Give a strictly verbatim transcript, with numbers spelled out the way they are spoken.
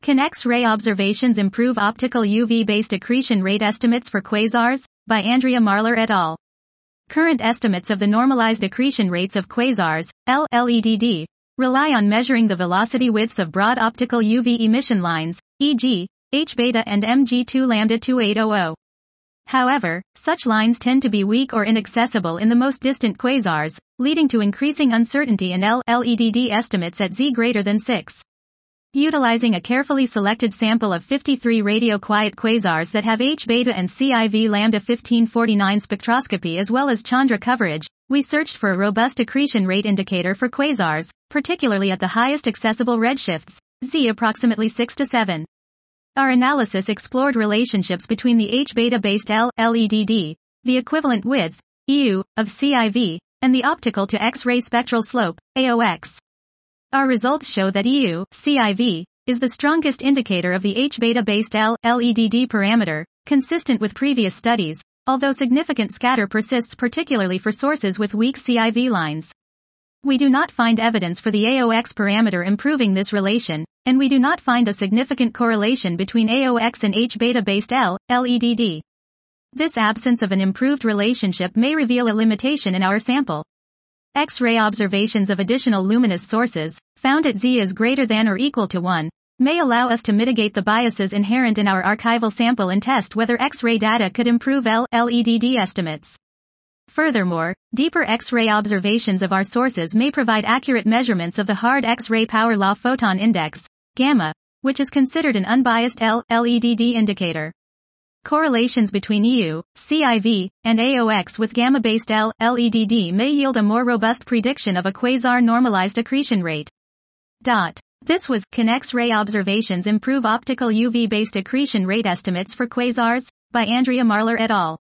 Can X-ray observations improve optical U V-based accretion rate estimates for quasars? By Andrea Marler et al. Current estimates of the normalized accretion rates of quasars, L L E D D, rely on measuring the velocity widths of broad optical U V emission lines, for example, H beta and M G two lambda twenty-eight hundred. However, such lines tend to be weak or inaccessible in the most distant quasars, leading to increasing uncertainty in L L E D D estimates at Z greater than six. Utilizing a carefully selected sample of fifty-three radio-quiet quasars that have H beta and C I V lambda fifteen forty-nine spectroscopy as well as Chandra coverage, we searched for a robust accretion rate indicator for quasars, particularly at the highest accessible redshifts, Z approximately six to seven. Our analysis explored relationships between the H beta-based L L E D D, the equivalent width, E U, of C I V, and the optical to X-ray spectral slope, A O X. Our results show that E U, C I V, is the strongest indicator of the H beta-based L L E D D parameter, consistent with previous studies, although significant scatter persists particularly for sources with weak C I V lines. We do not find evidence for the A O X parameter improving this relation, and we do not find a significant correlation between A O X and H beta-based L L E D D. This absence of an improved relationship may reveal a limitation in our sample. X-ray observations of additional luminous sources, found at Z is greater than or equal to one, may allow us to mitigate the biases inherent in our archival sample and test whether X-ray data could improve L L E D D estimates. Furthermore, deeper X-ray observations of our sources may provide accurate measurements of the hard X-ray power law photon index, gamma, which is considered an unbiased L L E D D indicator. Correlations between E U, C I V, and A O X with gamma-based L L E D D may yield a more robust prediction of a quasar normalized accretion rate. Dot. This was Can X-ray observations improve optical U V-based accretion rate estimates for quasars? By Andrea Marler et al.